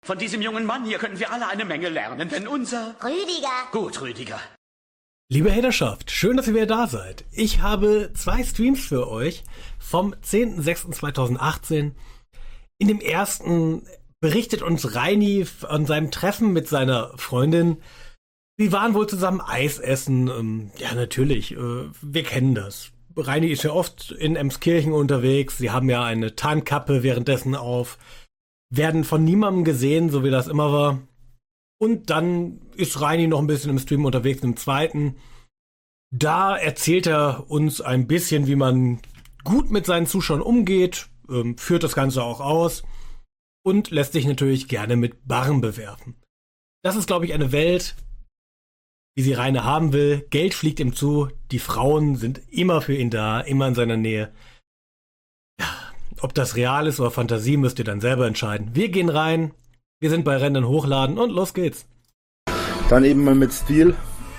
Von diesem jungen Mann hier können wir alle eine Menge lernen, denn unser... Rüdiger. Gut, Rüdiger. Liebe Haterschaft, schön, dass ihr wieder da seid. Ich habe 2 Streams für euch vom 10.06.2018. In dem ersten berichtet uns Reini an seinem Treffen mit seiner Freundin. Sie waren wohl zusammen Eis essen. Ja, natürlich, wir kennen das. Reini ist ja oft in Emskirchen unterwegs. Sie haben ja eine Tarnkappe währenddessen auf. Werden von niemandem gesehen, so wie das immer war. Und dann ist Reini noch ein bisschen im Stream unterwegs, im zweiten. Da erzählt er uns ein bisschen, wie man gut mit seinen Zuschauern umgeht, führt das Ganze auch aus und lässt sich natürlich gerne mit Barren bewerfen. Das ist, glaube ich, eine Welt, wie sie Reini haben will. Geld fliegt ihm zu, die Frauen sind immer für ihn da, immer in seiner Nähe. Ja, ob das real ist oder Fantasie, müsst ihr dann selber entscheiden. Wir gehen rein, wir sind bei Rendern hochladen und los geht's. Dann eben mal mit Stil.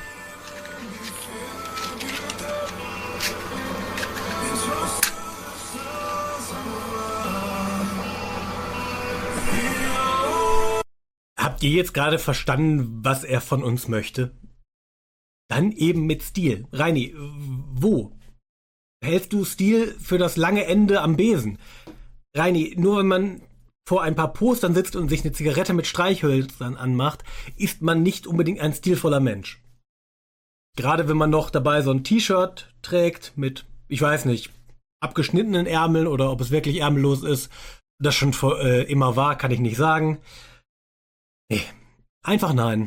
Habt ihr jetzt gerade verstanden, was er von uns möchte? Dann eben mit Stil. Reini, wo? Hältst du Stil für das lange Ende am Besen? Reini, nur wenn man vor ein paar Postern sitzt und sich eine Zigarette mit Streichhölzern anmacht, ist man nicht unbedingt ein stilvoller Mensch. Gerade wenn man noch dabei so ein T-Shirt trägt mit, ich weiß nicht, abgeschnittenen Ärmeln oder ob es wirklich ärmellos ist, das schon immer war, kann ich nicht sagen. Nee, einfach nein.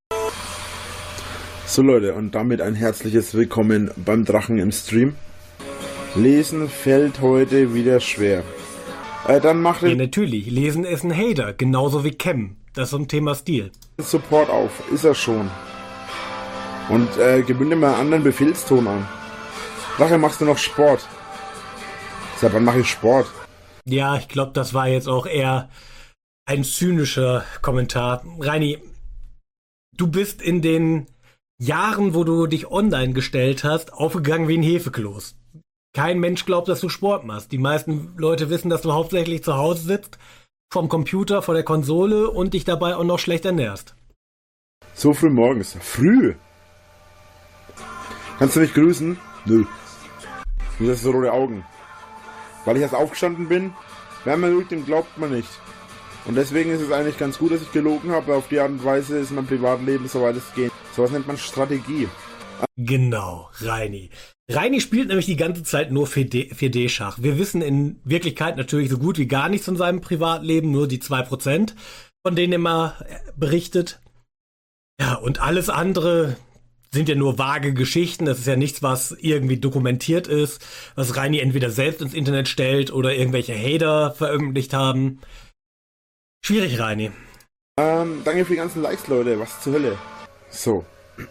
So Leute, und damit ein herzliches Willkommen beim Drachen im Stream. Lesen fällt heute wieder schwer. Dann macht ja, natürlich. Lesen ist ein Hater, genauso wie Chem. Das ist so ein Thema Stil. Support auf, ist er schon. Und gewöhne mal einen anderen Befehlston an. Nachher machst du noch Sport. Seit wann mache ich Sport? Ja, ich glaube, das war jetzt auch eher ein zynischer Kommentar. Reini, du bist in den Jahren, wo du dich online gestellt hast, aufgegangen wie ein Hefekloß. Kein Mensch glaubt, dass du Sport machst. Die meisten Leute wissen, dass du hauptsächlich zu Hause sitzt, vom Computer, vor der Konsole und dich dabei auch noch schlecht ernährst. So früh morgens. Früh? Kannst du mich grüßen? Nö. Du hast so rote Augen. Weil ich erst aufgestanden bin, wer man lügt, dem glaubt man nicht. Und deswegen ist es eigentlich ganz gut, dass ich gelogen habe. Auf die Art und Weise ist mein Privatleben, soweit es geht. Sowas nennt man Strategie. Genau, Reini. Reini spielt nämlich die ganze Zeit nur 4D-Schach. Wir wissen in Wirklichkeit natürlich so gut wie gar nichts von seinem Privatleben, nur die 2%, von denen er mal berichtet. Ja, und alles andere sind ja nur vage Geschichten. Das ist ja nichts, was irgendwie dokumentiert ist, was Reini entweder selbst ins Internet stellt oder irgendwelche Hater veröffentlicht haben. Schwierig, Reini. Danke für die ganzen Likes, Leute. Was zur Hölle? So.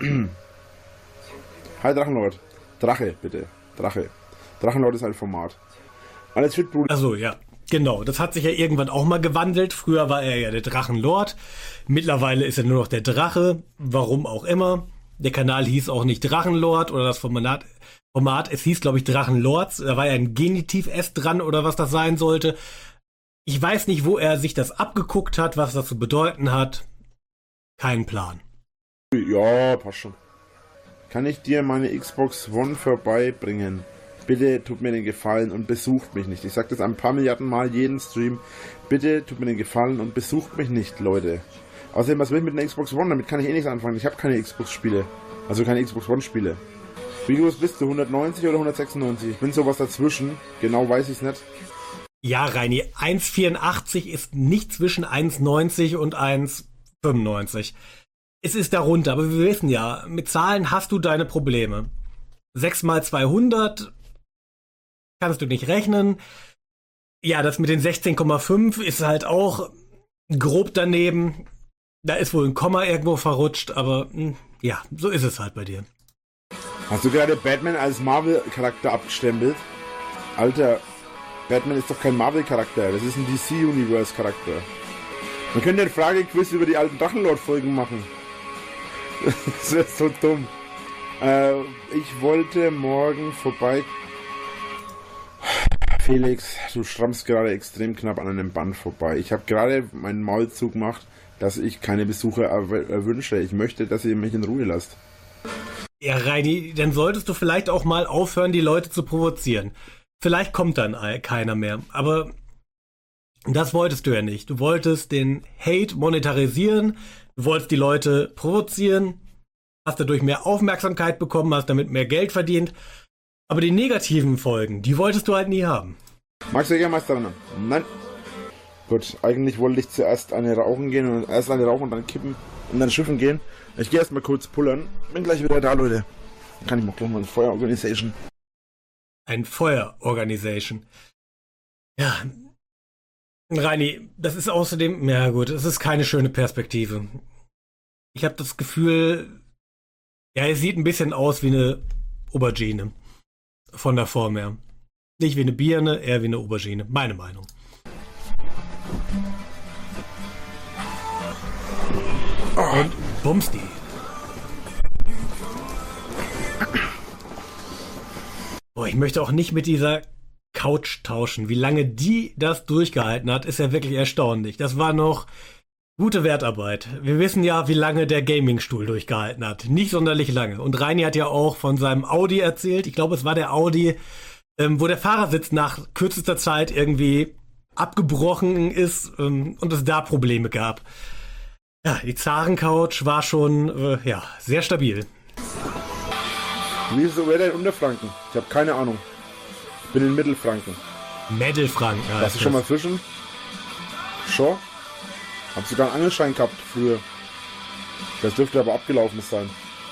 Hi, Drachenlord. Drache, bitte. Drache. Drachenlord ist ein Format. Alles fit, Bruder. Achso, ja. Genau, das hat sich ja irgendwann auch mal gewandelt. Früher war er ja der Drachenlord. Mittlerweile ist er nur noch der Drache. Warum auch immer. Der Kanal hieß auch nicht Drachenlord oder das Format, es hieß, glaube ich, Drachenlords. Da war ja ein Genitiv-S dran oder was das sein sollte. Ich weiß nicht, wo er sich das abgeguckt hat, was das zu bedeuten hat. Kein Plan. Ja, passt schon. Kann ich dir meine Xbox One vorbeibringen? Bitte tut mir den Gefallen und besucht mich nicht. Ich sag das ein paar Milliarden Mal jeden Stream. Bitte tut mir den Gefallen und besucht mich nicht, Leute. Außerdem, was will ich mit einer Xbox One? Damit kann ich eh nichts anfangen. Ich habe keine Xbox-Spiele. Also keine Xbox One-Spiele. Wie groß bist du? 190 oder 196? Ich bin sowas dazwischen. Genau weiß ich's nicht. Ja, Reini, 1,84 ist nicht zwischen 1,90 und 1,95. Es ist darunter, aber wir wissen ja, mit Zahlen hast du deine Probleme. 6 mal 200 kannst du nicht rechnen. Ja, das mit den 16,5 ist halt auch grob daneben. Da ist wohl ein Komma irgendwo verrutscht, aber ja, so ist es halt bei dir. Hast du gerade Batman als Marvel-Charakter abgestempelt? Alter, Batman ist doch kein Marvel-Charakter, das ist ein DC-Universe-Charakter. Man könnte ein Fragequiz über die alten Drachenlord-Folgen machen. Das wäre so dumm. Ich wollte morgen vorbei. Felix, du schrammst gerade extrem knapp an einem Band vorbei. Ich habe gerade meinen Maul zugemacht, dass ich keine Besucher erwünsche. Ich möchte, dass ihr mich in Ruhe lasst. Ja, Reini, dann solltest du vielleicht auch mal aufhören, die Leute zu provozieren. Vielleicht kommt dann keiner mehr, aber das wolltest du ja nicht. Du wolltest den Hate monetarisieren, du wolltest die Leute provozieren, hast dadurch mehr Aufmerksamkeit bekommen, hast damit mehr Geld verdient, aber die negativen Folgen, die wolltest du halt nie haben. Magst du Jägermeister? Nein. Gut, eigentlich wollte ich zuerst eine rauchen gehen und erst eine rauchen und dann kippen und dann schiffen gehen. Ich gehe erstmal kurz pullern. Bin gleich wieder da, Leute. Dann kann ich mal gleich mal ein Feuerorganisation. Ein Feuerorganisation. Ja. Reini, das ist außerdem, ja gut, es ist keine schöne Perspektive. Ich habe das Gefühl, ja, es sieht ein bisschen aus wie eine Aubergine. Von der Form her. Nicht wie eine Birne, eher wie eine Aubergine. Meine Meinung. Und bumsti. Boah, ich möchte auch nicht mit dieser Couch tauschen. Wie lange die das durchgehalten hat, ist ja wirklich erstaunlich. Das war noch gute Wertarbeit. Wir wissen ja, wie lange der Gamingstuhl durchgehalten hat. Nicht sonderlich lange. Und Reini hat ja auch von seinem Audi erzählt. Ich glaube, es war der Audi, wo der Fahrersitz nach kürzester Zeit irgendwie abgebrochen ist und es da Probleme gab. Ja, die Zarencouch war schon sehr stabil. Wieso wäre der in Unterfranken? Ich habe keine Ahnung. Ich bin in Mittelfranken. Mittelfranken. Hast du schon mal fischen? Schon? Hab sogar einen Angelschein gehabt früher. Das dürfte aber abgelaufen sein.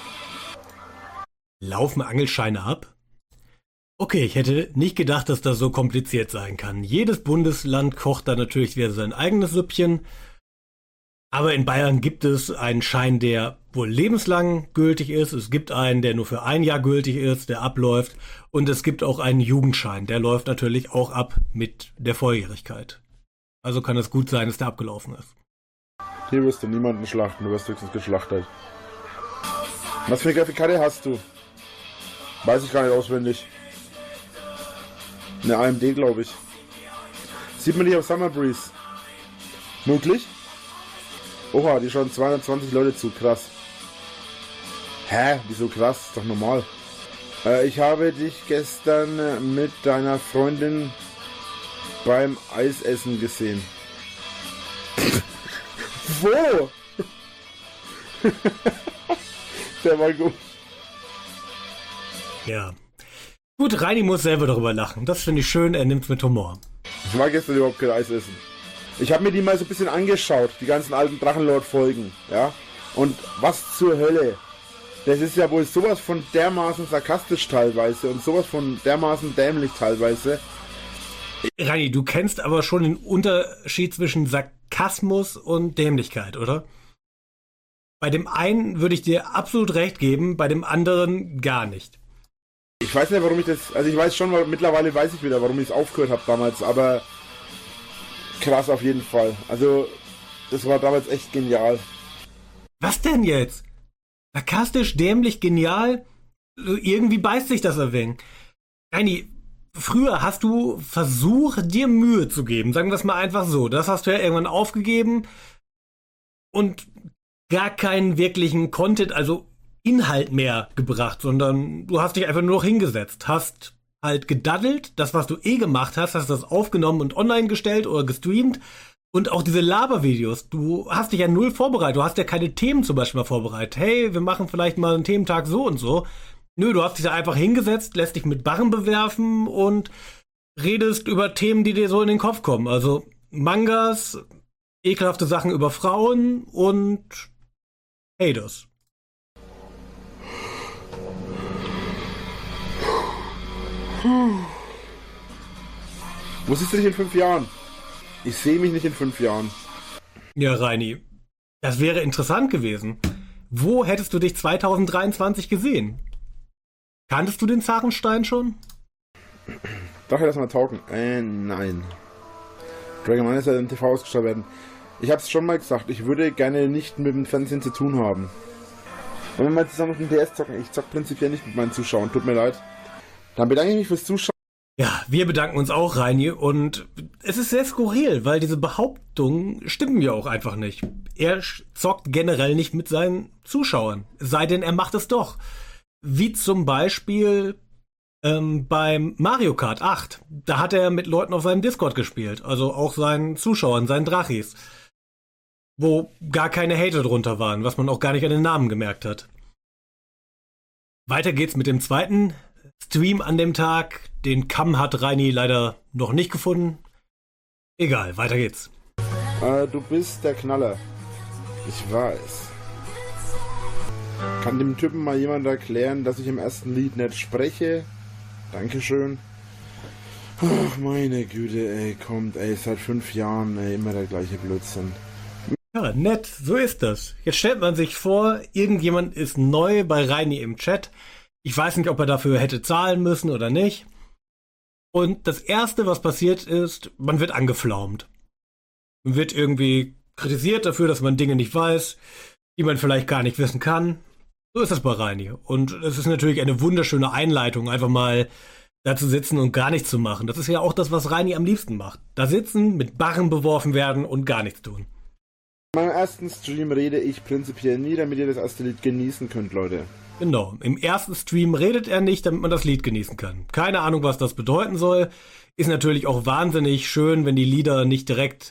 Laufen Angelscheine ab? Okay, ich hätte nicht gedacht, dass das so kompliziert sein kann. Jedes Bundesland kocht da natürlich wieder sein eigenes Süppchen. Aber in Bayern gibt es einen Schein, der wohl lebenslang gültig ist. Es gibt einen, der nur für ein Jahr gültig ist, der abläuft. Und es gibt auch einen Jugendschein, der läuft natürlich auch ab mit der Volljährigkeit. Also kann es gut sein, dass der abgelaufen ist. Hier wirst du niemanden schlachten, du wirst höchstens geschlachtet. Was für eine Grafikkarte hast du? Weiß ich gar nicht auswendig. Eine AMD, glaube ich. Sieht man nicht auf Summer Breeze. Möglich? Oha, die schauen 220 Leute zu, krass. Hä? Wieso krass? Ist doch normal. Ich habe dich gestern mit deiner Freundin beim Eisessen gesehen. Wo? Der war gut. Ja. Gut, Reini muss selber darüber lachen. Das finde ich schön, er nimmt es mit Humor. Ich war gestern überhaupt kein Eis essen. Ich habe mir die mal so ein bisschen angeschaut, die ganzen alten Drachenlord-Folgen, ja. Und was zur Hölle? Das ist ja wohl sowas von dermaßen sarkastisch teilweise und sowas von dermaßen dämlich teilweise. Reini, du kennst aber schon den Unterschied zwischen Sarkasmus und Dämlichkeit, oder? Bei dem einen würde ich dir absolut recht geben, bei dem anderen gar nicht. Ich weiß nicht, warum ich das... Also ich weiß schon, mittlerweile weiß ich wieder, warum ich es aufgehört habe damals, aber... Krass auf jeden Fall. Also, das war damals echt genial. Was denn jetzt? Sarkastisch, dämlich, genial? Irgendwie beißt sich das ein wenig. Reini, früher hast du versucht, dir Mühe zu geben. Sagen wir es mal einfach so. Das hast du ja irgendwann aufgegeben und gar keinen wirklichen Content, also Inhalt mehr gebracht, sondern du hast dich einfach nur noch hingesetzt, hast halt gedaddelt, das, was du gemacht hast, hast das aufgenommen und online gestellt oder gestreamt und auch diese Labervideos, du hast dich ja null vorbereitet, du hast ja keine Themen zum Beispiel mal vorbereitet, hey, wir machen vielleicht mal einen Thementag so und so. Nö, du hast dich da einfach hingesetzt, lässt dich mit Barren bewerfen und redest über Themen, die dir so in den Kopf kommen, also Mangas, ekelhafte Sachen über Frauen und Haters. Wo siehst du dich in 5 Jahren? Ich sehe mich nicht in 5 Jahren. Ja, Reini, das wäre interessant gewesen. Wo hättest du dich 2023 gesehen? Kanntest du den Zarenstein schon? Darf ich das mal taugen? Nein. Dragon Ball ist ja im TV ausgestrahlt werden. Ich hab's schon mal gesagt, ich würde gerne nicht mit dem Fernsehen zu tun haben. Wenn wir mal zusammen mit dem DS zocken, ich zock prinzipiell nicht mit meinen Zuschauern, tut mir leid. Dann bedanke ich mich fürs Zuschauen. Ja, wir bedanken uns auch, Reini, und es ist sehr skurril, weil diese Behauptungen stimmen ja auch einfach nicht. Er zockt generell nicht mit seinen Zuschauern, es sei denn, er macht es doch. Wie zum Beispiel beim Mario Kart 8. Da hat er mit Leuten auf seinem Discord gespielt, also auch seinen Zuschauern, seinen Drachis, wo gar keine Hater drunter waren, was man auch gar nicht an den Namen gemerkt hat. Weiter geht's mit dem zweiten Stream an dem Tag. Den Kamm hat Reini leider noch nicht gefunden. Egal, weiter geht's. Du bist der Knaller. Ich weiß. Kann dem Typen mal jemand erklären, dass ich im ersten Lied nicht spreche? Dankeschön. Ach, meine Güte, ey, kommt, ey, seit 5 Jahren, ey, immer der gleiche Blödsinn. Ja, nett, so ist das. Jetzt stellt man sich vor, irgendjemand ist neu bei Reini im Chat. Ich weiß nicht, ob er dafür hätte zahlen müssen oder nicht. Und das Erste, was passiert ist, man wird angeflaumt. Man wird irgendwie kritisiert dafür, dass man Dinge nicht weiß, die man vielleicht gar nicht wissen kann. So ist das bei Reini. Und es ist natürlich eine wunderschöne Einleitung, einfach mal da zu sitzen und gar nichts zu machen. Das ist ja auch das, was Reini am liebsten macht. Da sitzen, mit Barren beworfen werden und gar nichts tun. In meinem ersten Stream rede ich prinzipiell nie, damit ihr das erste Lied genießen könnt, Leute. Genau, im ersten Stream redet er nicht, damit man das Lied genießen kann. Keine Ahnung, was das bedeuten soll. Ist natürlich auch wahnsinnig schön, wenn die Lieder nicht direkt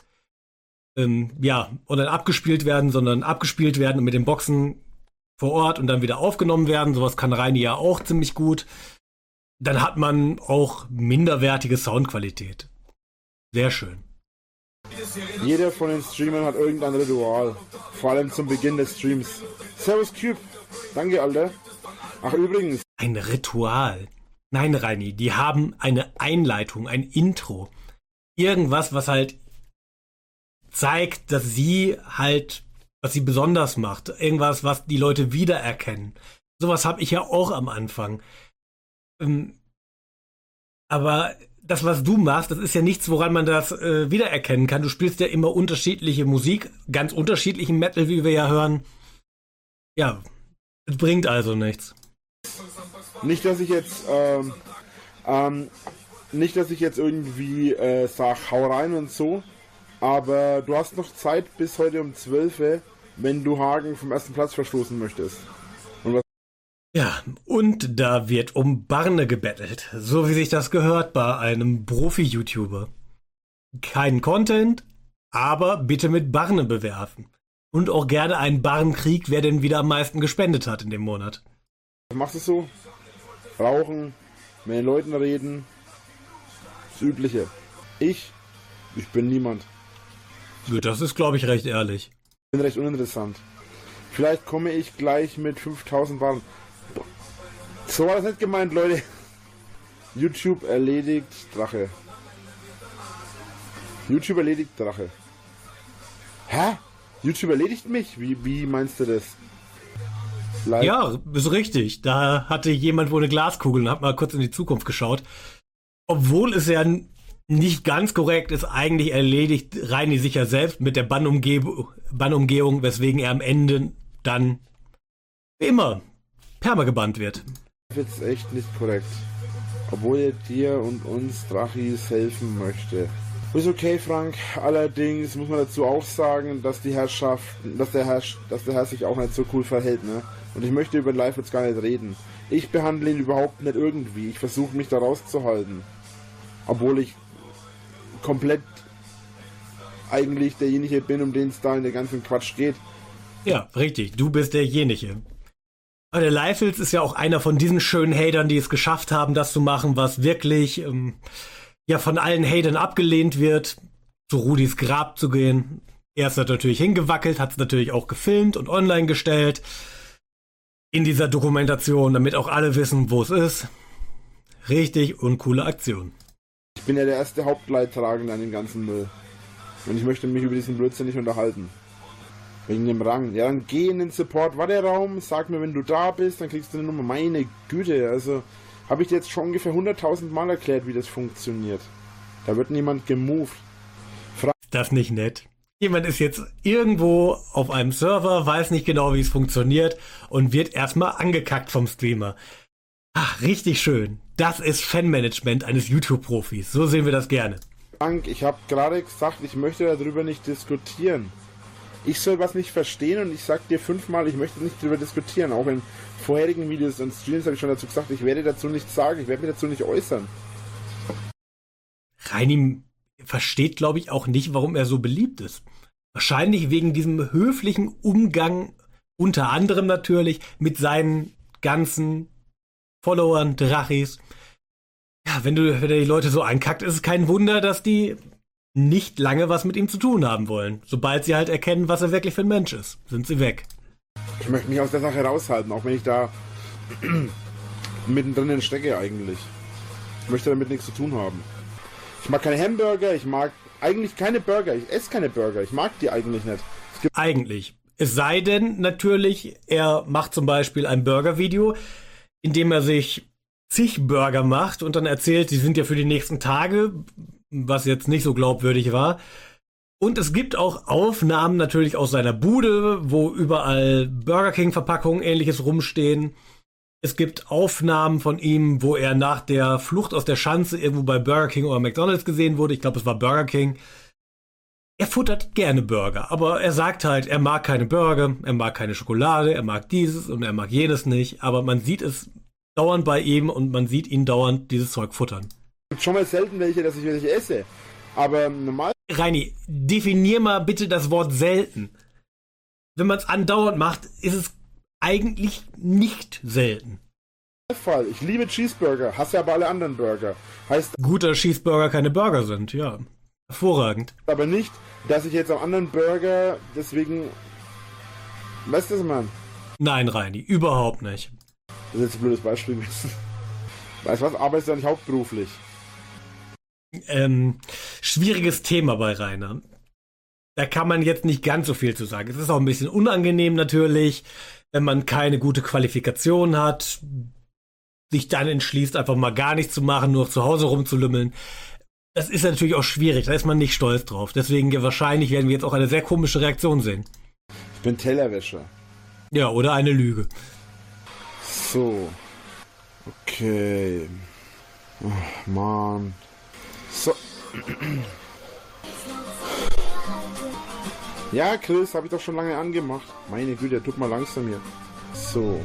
oder abgespielt werden, sondern abgespielt werden und mit den Boxen vor Ort und dann wieder aufgenommen werden. Sowas kann Reini ja auch ziemlich gut. Dann hat man auch minderwertige Soundqualität. Sehr schön. Jeder von den Streamern hat irgendein Ritual. Vor allem zum Beginn des Streams. Servus Cube. Danke, Alter. Ach, übrigens. Ein Ritual. Nein, Reini, die haben eine Einleitung, ein Intro. Irgendwas, was halt zeigt, dass sie halt, was sie besonders macht. Irgendwas, was die Leute wiedererkennen. Sowas habe ich ja auch am Anfang. Aber das, was du machst, das ist ja nichts, woran man das wiedererkennen kann. Du spielst ja immer unterschiedliche Musik, ganz unterschiedlichen Metal, wie wir ja hören. Ja, es bringt also nichts. Nicht, dass ich jetzt irgendwie sag, hau rein und so, aber du hast noch Zeit bis heute um 12 Uhr, wenn du Hagen vom ersten Platz verstoßen möchtest. Ja, und da wird um Barne gebettelt, so wie sich das gehört bei einem Profi-YouTuber. Kein Content, aber bitte mit Barne bewerfen. Und auch gerne einen Barrenkrieg, wer denn wieder am meisten gespendet hat in dem Monat. Was machst du so? Rauchen, mit den Leuten reden, das Übliche. Ich bin niemand. Gut, das ist, glaube ich, recht ehrlich. Ich bin recht uninteressant. Vielleicht komme ich gleich mit 5000 Barren. So war das nicht gemeint, Leute. YouTube erledigt Drache. YouTube erledigt Drache. Hä? YouTube erledigt mich? Wie meinst du das? Ja, ist richtig. Da hatte jemand wohl eine Glaskugel und hat mal kurz in die Zukunft geschaut. Obwohl es ja nicht ganz korrekt ist, eigentlich erledigt Reini sich ja selbst mit der Bannumgehung, weswegen er am Ende dann wie immer permagebannt wird. Das ist jetzt echt nicht korrekt. Obwohl er dir und uns Drachis helfen möchte. Ist okay, Frank. Allerdings muss man dazu auch sagen, dass der Herr sich auch nicht so cool verhält, ne? Und ich möchte über Live jetzt gar nicht reden. Ich behandle ihn überhaupt nicht irgendwie. Ich versuche mich da rauszuhalten. Obwohl ich komplett eigentlich derjenige bin, um den es da in der ganzen Quatsch geht. Ja, richtig. Du bist derjenige. Aber der Leifels ist ja auch einer von diesen schönen Hatern, die es geschafft haben, das zu machen, was wirklich von allen Hatern abgelehnt wird, zu Rudis Grab zu gehen. Er ist natürlich hingewackelt, hat es natürlich auch gefilmt und online gestellt. In dieser Dokumentation, damit auch alle wissen, wo es ist. Richtig und coole Aktion. Ich bin ja der erste Hauptleidtragende an dem ganzen Müll. Und ich möchte mich über diesen Blödsinn nicht unterhalten. Wegen dem Rang. Ja, dann geh in den Support Warteraum, sag mir, wenn du da bist, dann kriegst du eine Nummer. Meine Güte, also habe ich dir jetzt schon ungefähr 100.000 Mal erklärt, wie das funktioniert. Da wird niemand gemoved. Ist das nicht nett? Jemand ist jetzt irgendwo auf einem Server, weiß nicht genau, wie es funktioniert und wird erstmal angekackt vom Streamer. Ach, richtig schön. Das ist Fanmanagement eines YouTube-Profis. So sehen wir das gerne. Frank, ich habe gerade gesagt, ich möchte darüber nicht diskutieren. Ich soll was nicht verstehen und ich sag dir 5-mal, ich möchte nicht darüber diskutieren. Auch in vorherigen Videos und Streams habe ich schon dazu gesagt, ich werde dazu nichts sagen, ich werde mich dazu nicht äußern. Reini versteht, glaube ich, auch nicht, warum er so beliebt ist. Wahrscheinlich wegen diesem höflichen Umgang, unter anderem natürlich, mit seinen ganzen Followern, Drachis. Ja, wenn er die Leute so ankackt, ist es kein Wunder, dass die nicht lange was mit ihm zu tun haben wollen. Sobald sie halt erkennen, was er wirklich für ein Mensch ist, sind sie weg. Ich möchte mich aus der Sache raushalten, auch wenn ich da mittendrin stecke eigentlich. Ich möchte damit nichts zu tun haben. Ich mag keine Hamburger, ich mag eigentlich keine Burger. Ich esse keine Burger, ich mag die eigentlich nicht. Eigentlich. Es sei denn, natürlich, er macht zum Beispiel ein Burger-Video, in dem er sich zig Burger macht und dann erzählt, die sind ja für die nächsten Tage, was jetzt nicht so glaubwürdig war. Und es gibt auch Aufnahmen natürlich aus seiner Bude, wo überall Burger King-Verpackungen, ähnliches rumstehen. Es gibt Aufnahmen von ihm, wo er nach der Flucht aus der Schanze irgendwo bei Burger King oder McDonald's gesehen wurde. Ich glaube, es war Burger King. Er futtert gerne Burger, aber er sagt halt, er mag keine Burger, er mag keine Schokolade, er mag dieses und er mag jenes nicht. Aber man sieht es dauernd bei ihm und man sieht ihn dauernd dieses Zeug futtern. Es gibt schon mal selten welche, dass ich welche esse. Aber normal... Reini, definier mal bitte das Wort selten. Wenn man es andauernd macht, ist es eigentlich nicht selten. Fall. Ich liebe Cheeseburger, hasse aber alle anderen Burger. Heißt Guter Cheeseburger keine Burger sind, ja. Hervorragend. aber nicht, dass ich jetzt am anderen Burger deswegen... Weißt du, was ich meine? Nein, Reini, überhaupt nicht. Das ist jetzt ein blödes Beispiel gewesen. Weißt du was? Arbeitest du ja nicht hauptberuflich? Schwieriges Thema bei Rainer. Da kann man jetzt nicht ganz so viel zu sagen. Es ist auch ein bisschen unangenehm natürlich, wenn man keine gute Qualifikation hat, sich dann entschließt, einfach mal gar nichts zu machen, nur zu Hause rumzulümmeln. Das ist natürlich auch schwierig, da ist man nicht stolz drauf. Deswegen wahrscheinlich werden wir jetzt auch eine sehr komische Reaktion sehen. Ich bin Tellerwäscher. Ja, oder eine Lüge. So. Okay. Oh, Mann. So. Ja, Chris, habe ich doch schon lange angemacht. Meine Güte, tut mal langsam hier. So.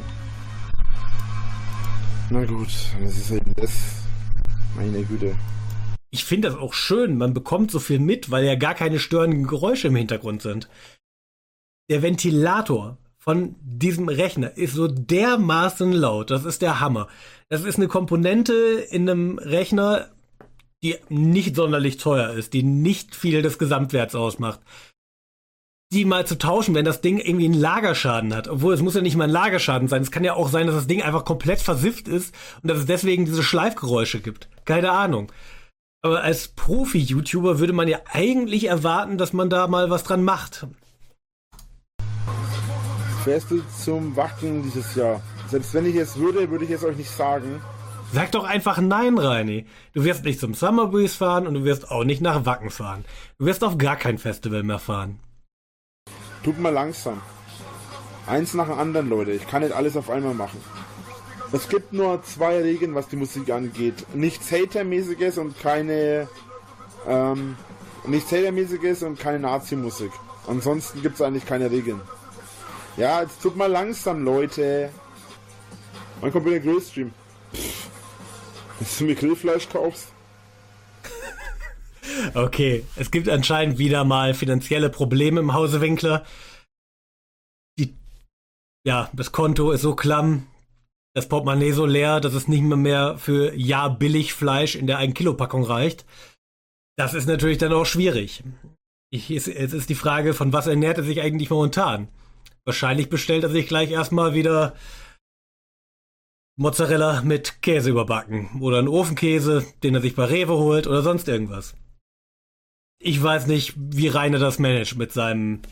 Na gut, das ist eben das. Meine Güte. Ich finde das auch schön, man bekommt so viel mit, weil ja gar keine störenden Geräusche im Hintergrund sind. Der Ventilator von diesem Rechner ist so dermaßen laut, das ist der Hammer. Das ist eine Komponente in einem Rechner, die nicht sonderlich teuer ist, die nicht viel des Gesamtwerts ausmacht. Die mal zu tauschen, wenn das Ding irgendwie einen Lagerschaden hat. Obwohl, es muss ja nicht mal ein Lagerschaden sein. Es kann ja auch sein, dass das Ding einfach komplett versifft ist und dass es deswegen diese Schleifgeräusche gibt. Keine Ahnung. Aber als Profi-YouTuber würde man ja eigentlich erwarten, dass man da mal was dran macht. Fährst du zum Wacken dieses Jahr? Selbst wenn ich es würde, würde ich es euch nicht sagen. Sag doch einfach nein, Reini. Du wirst nicht zum Summer Breeze fahren und du wirst auch nicht nach Wacken fahren. Du wirst auf gar kein Festival mehr fahren. Tut mal langsam. Eins nach dem anderen, Leute. Ich kann nicht alles auf einmal machen. Es gibt nur 2 Regeln, was die Musik angeht. Nichts Hatermäßiges und keine nichts Hatermäßiges und keine Nazi-Musik. Ansonsten gibt es eigentlich keine Regeln. Ja, jetzt tut mal langsam, Leute. Wann kommt wieder der Grillstream? Dass du mir Grillfleisch kaufst? Okay, es gibt anscheinend wieder mal finanzielle Probleme im Hause Winkler. Das Konto ist so klamm, das Portemonnaie so leer, dass es nicht mehr für billig Fleisch in der 1-Kilo-Packung reicht. Das ist natürlich dann auch schwierig. Jetzt ist die Frage, von was ernährt er sich eigentlich momentan? Wahrscheinlich bestellt er sich gleich erstmal wieder Mozzarella mit Käse überbacken oder einen Ofenkäse, den er sich bei Rewe holt oder sonst irgendwas. Ich weiß nicht, wie Rainer das managt mit seinem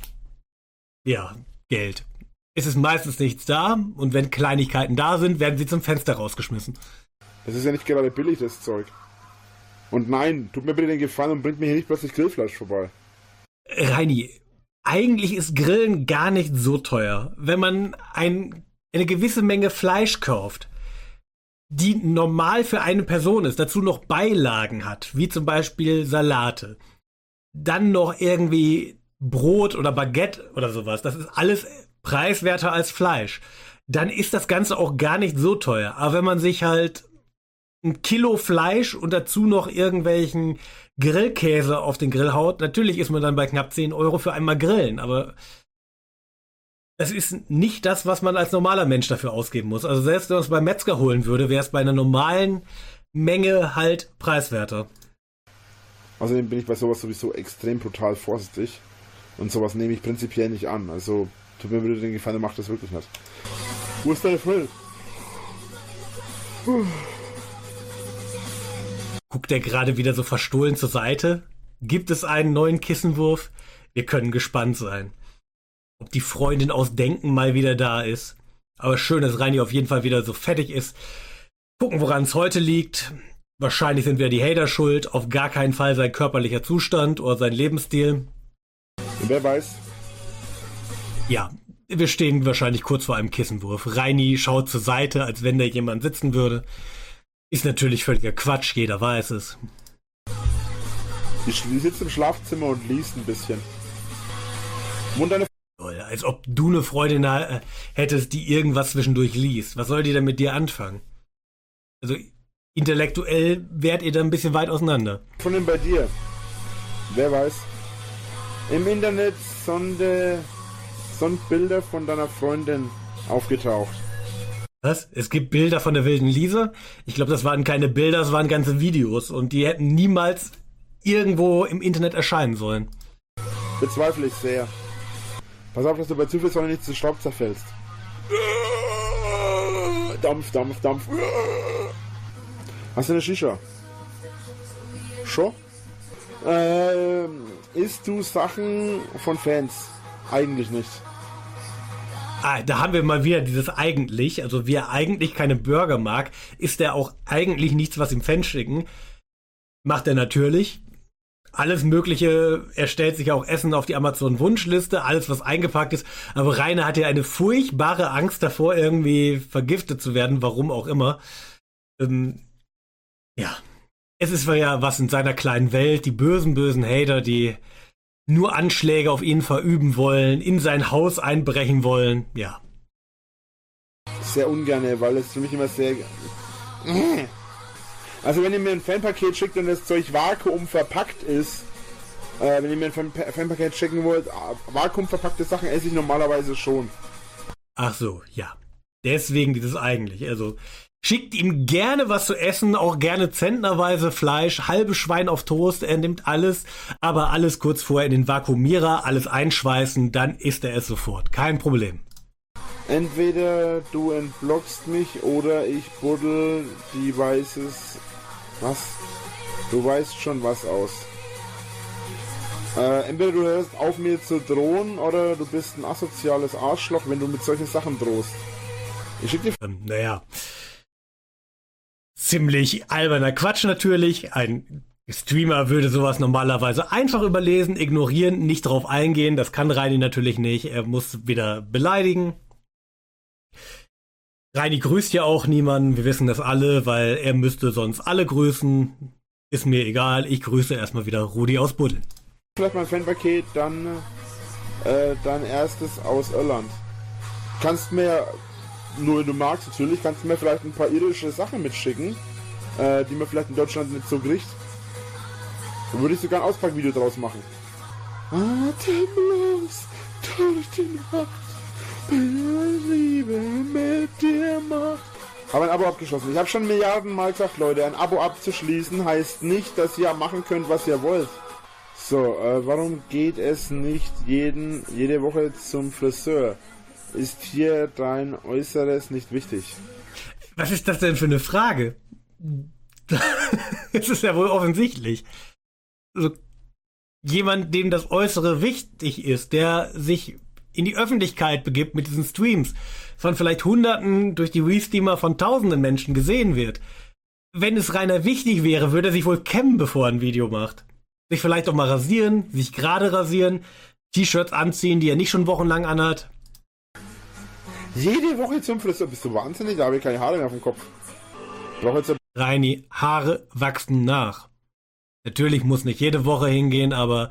Geld. Es ist meistens nichts da und wenn Kleinigkeiten da sind, werden sie zum Fenster rausgeschmissen. Das ist ja nicht gerade billig, das Zeug. Und nein, tut mir bitte den Gefallen und bringt mir hier nicht plötzlich Grillfleisch vorbei. Reini, eigentlich ist Grillen gar nicht so teuer. Wenn man eine gewisse Menge Fleisch kauft, die normal für eine Person ist, dazu noch Beilagen hat, wie zum Beispiel Salate, dann noch irgendwie Brot oder Baguette oder sowas, das ist alles preiswerter als Fleisch, dann ist das Ganze auch gar nicht so teuer. Aber wenn man sich halt ein Kilo Fleisch und dazu noch irgendwelchen Grillkäse auf den Grill haut, natürlich ist man dann bei knapp 10 Euro für einmal Grillen, aber es ist nicht das, was man als normaler Mensch dafür ausgeben muss. Also selbst wenn man es beim Metzger holen würde, wäre es bei einer normalen Menge halt preiswerter. Außerdem bin ich bei sowas sowieso extrem brutal vorsichtig. Und sowas nehme ich prinzipiell nicht an. Also tut mir bitte den Gefallen, macht das wirklich nicht. Wo ist deine Freundin? Guckt er gerade wieder so verstohlen zur Seite? Gibt es einen neuen Kissenwurf? Wir können gespannt sein. Ob die Freundin aus Denken mal wieder da ist. Aber schön, dass Reini auf jeden Fall wieder so fettig ist. Gucken, woran es heute liegt. Wahrscheinlich sind wir die Hater schuld. Auf gar keinen Fall sein körperlicher Zustand oder sein Lebensstil. Wer weiß. Ja, wir stehen wahrscheinlich kurz vor einem Kissenwurf. Reini schaut zur Seite, als wenn da jemand sitzen würde. Ist natürlich völliger Quatsch, jeder weiß es. Die sitzt im Schlafzimmer und liest ein bisschen. Und deine Als ob du eine Freundin hättest, die irgendwas zwischendurch liest. Was soll die denn mit dir anfangen? Also intellektuell wärt ihr da ein bisschen weit auseinander. Freundin bei dir. Wer weiß. Im Internet sind Bilder von deiner Freundin aufgetaucht. Was? Es gibt Bilder von der wilden Lisa? Ich glaube, das waren keine Bilder, das waren ganze Videos. Und die hätten niemals irgendwo im Internet erscheinen sollen. Bezweifle ich sehr. Pass auf, dass du bei Zufallssonne nicht zu Staub zerfällst. Dampf, Dampf, Dampf. Hast du eine Shisha? Schon? Isst du Sachen von Fans? Eigentlich nicht. Da haben wir mal wieder dieses eigentlich. Also wer eigentlich keine Burger mag, isst er auch eigentlich nichts, was ihm Fans schicken. Macht er natürlich. Alles Mögliche, er stellt sich auch Essen auf die Amazon-Wunschliste, alles was eingepackt ist. Aber Rainer hat ja eine furchtbare Angst davor, irgendwie vergiftet zu werden, warum auch immer. Ja, es ist ja was in seiner kleinen Welt, die bösen Hater, die nur Anschläge auf ihn verüben wollen, in sein Haus einbrechen wollen, ja. Sehr ungerne, weil es für mich immer sehr... Also wenn ihr mir ein Fanpaket schickt und das Zeug Vakuum verpackt ist, wenn ihr mir ein Fanpaket schicken wollt, Vakuum verpackte Sachen esse ich normalerweise schon. Ach so, ja. Deswegen dieses eigentlich. Also schickt ihm gerne was zu essen, auch gerne zentnerweise Fleisch, halbes Schwein auf Toast, er nimmt alles, aber alles kurz vorher in den Vakuumierer, alles einschweißen, dann isst er es sofort. Kein Problem. Entweder du entblockst mich oder ich buddel die weißes... Was? Du weißt schon was aus. Entweder du hörst auf mir zu drohen oder du bist ein asoziales Arschloch, wenn du mit solchen Sachen drohst. Ich schick dir... Naja. Ziemlich alberner Quatsch natürlich. Ein Streamer würde sowas normalerweise einfach überlesen, ignorieren, nicht drauf eingehen. Das kann Reini natürlich nicht. Er muss wieder beleidigen. Reini grüßt ja auch niemanden, wir wissen das alle, weil er müsste sonst alle grüßen. Ist mir egal, ich grüße erstmal wieder Rudi aus Buddeln. Vielleicht mein Fanpaket, dann dein erstes aus Irland. Kannst mir, nur wenn du magst natürlich, kannst du mir vielleicht ein paar irische Sachen mitschicken, die man vielleicht in Deutschland nicht so kriegt. Dann würde ich sogar ein Auspackvideo draus machen. Atemlos durch die Nacht. Liebe mit dir macht. Habe ein Abo abgeschlossen. Ich habe schon Milliarden Mal gesagt, Leute, ein Abo abzuschließen heißt nicht, dass ihr machen könnt, was ihr wollt. So, warum geht es nicht jede Woche zum Friseur? Ist hier dein Äußeres nicht wichtig? Was ist das denn für eine Frage? Es ist ja wohl offensichtlich. Also, jemand, dem das Äußere wichtig ist, der sich in die Öffentlichkeit begibt mit diesen Streams, von vielleicht Hunderten durch die Restreamer von Tausenden Menschen gesehen wird. Wenn es Rainer wichtig wäre, würde er sich wohl kämmen, bevor er ein Video macht. Sich vielleicht auch mal rasieren, sich gerade rasieren, T-Shirts anziehen, die er nicht schon wochenlang anhat. Jede Woche zum Friseur? Bist du wahnsinnig? Da habe ich keine Haare mehr auf dem Kopf. Brauch jetzt Reini, Haare wachsen nach. Natürlich muss nicht jede Woche hingehen, aber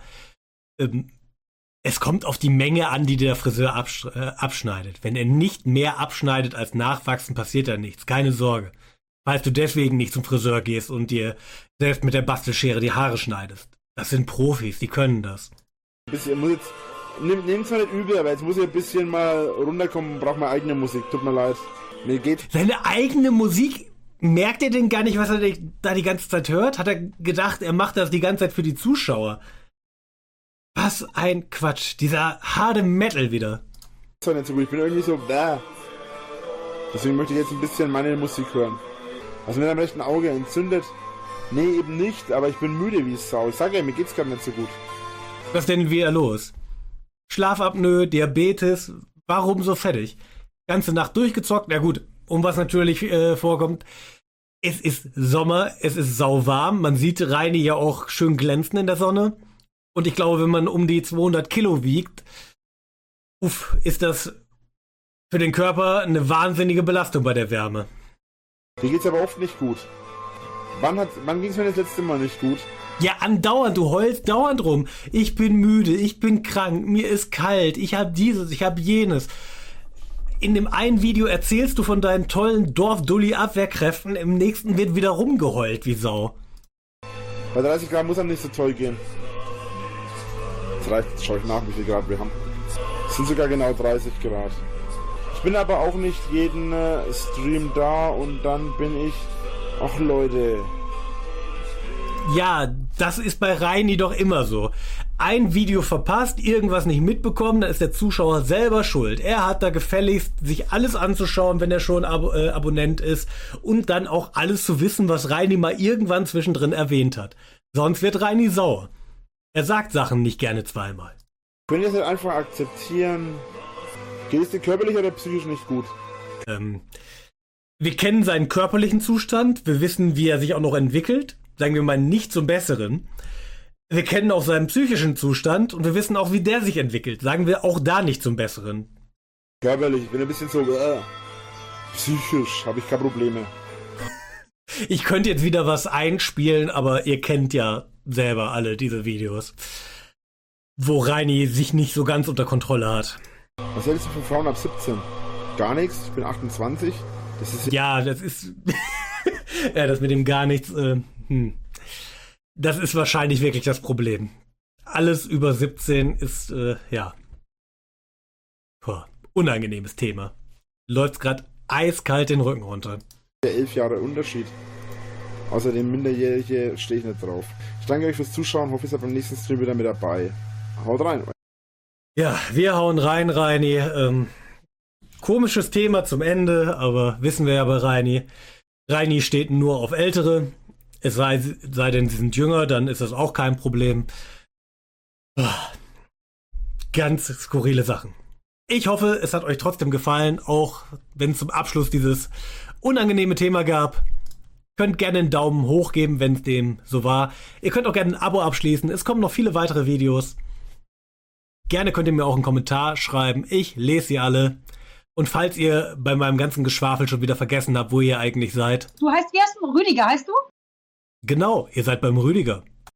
es kommt auf die Menge an, die der Friseur abschneidet. Wenn er nicht mehr abschneidet als nachwachsen, passiert da nichts. Keine Sorge. Falls du deswegen nicht zum Friseur gehst und dir selbst mit der Bastelschere die Haare schneidest. Das sind Profis, die können das. Nehmt's mal nicht übel, aber jetzt muss ich ein bisschen mal runterkommen, brauch mal eigene Musik, tut mir leid. Mir geht. Seine eigene Musik, merkt er denn gar nicht, was er da die ganze Zeit hört? Hat er gedacht, er macht das die ganze Zeit für die Zuschauer? Was ein Quatsch, dieser harde Metal wieder. Das war nicht so gut, ich bin irgendwie so, deswegen möchte ich jetzt ein bisschen meine Musik hören. Also mit am rechten Auge entzündet. Nee, eben nicht, aber ich bin müde wie Sau. Ich sag ja, mir geht's gerade nicht so gut. Was denn wieder los? Schlafapnoe, Diabetes, warum so fettig? Ganze Nacht durchgezockt, na gut, und was natürlich vorkommt, es ist Sommer, es ist sauwarm, man sieht Reini ja auch schön glänzen in der Sonne. Und ich glaube, wenn man um die 200 Kilo wiegt, ist das für den Körper eine wahnsinnige Belastung bei der Wärme. Mir geht's aber oft nicht gut. Wann ging's mir das letzte Mal nicht gut? Ja, andauernd, du heulst dauernd rum. Ich bin müde, ich bin krank, mir ist kalt, ich hab dieses, ich hab jenes. In dem einen Video erzählst du von deinen tollen Dorf-Dulli-Abwehrkräften, im nächsten wird wieder rumgeheult wie Sau. Bei 30 Grad muss einem nicht so toll gehen. Das reicht, jetzt schau ich nach, wie viel Grad wir haben. Es sind sogar genau 30 Grad. Ich bin aber auch nicht jeden Stream da und dann bin ich... Ach Leute. Ja, das ist bei Reini doch immer so. Ein Video verpasst, irgendwas nicht mitbekommen, dann ist der Zuschauer selber schuld. Er hat da gefälligst, sich alles anzuschauen, wenn er schon Abonnent ist und dann auch alles zu wissen, was Reini mal irgendwann zwischendrin erwähnt hat. Sonst wird Reini sauer. Er sagt Sachen nicht gerne zweimal. Können wir das nicht einfach akzeptieren? Geht es dir körperlich oder psychisch nicht gut? Wir kennen seinen körperlichen Zustand, wir wissen, wie er sich auch noch entwickelt, sagen wir mal nicht zum Besseren. Wir kennen auch seinen psychischen Zustand und wir wissen auch, wie der sich entwickelt, sagen wir auch da nicht zum Besseren. Körperlich, ich bin ein bisschen so, psychisch habe ich keine Probleme. Ich könnte jetzt wieder was einspielen, aber ihr kennt ja selber alle diese Videos, wo Reini sich nicht so ganz unter Kontrolle hat. Was hältst du von Frauen ab 17? Gar nichts, ich bin 28. Das ist ja, das ist... ja, das mit dem gar nichts... Das ist wahrscheinlich wirklich das Problem. Alles über 17 ist, unangenehmes Thema. Läuft gerade eiskalt den Rücken runter. 11 Jahre Unterschied. Außerdem Minderjährige stehe ich nicht drauf. Ich danke euch fürs Zuschauen, hoffe, ihr seid beim nächsten Stream wieder mit dabei. Haut rein. Ja, wir hauen rein, Reini. Komisches Thema zum Ende, aber wissen wir ja bei Reini. Reini steht nur auf Ältere. Es sei denn, sie sind jünger, dann ist das auch kein Problem. Ganz skurrile Sachen. Ich hoffe, es hat euch trotzdem gefallen, auch wenn es zum Abschluss dieses unangenehme Thema gab. Könnt gerne einen Daumen hoch geben, wenn es dem so war. Ihr könnt auch gerne ein Abo abschließen. Es kommen noch viele weitere Videos. Gerne könnt ihr mir auch einen Kommentar schreiben. Ich lese sie alle. Und falls ihr bei meinem ganzen Geschwafel schon wieder vergessen habt, wo ihr eigentlich seid. Du heißt, wie heißt du? Rüdiger, heißt du? Genau, ihr seid beim Rüdiger.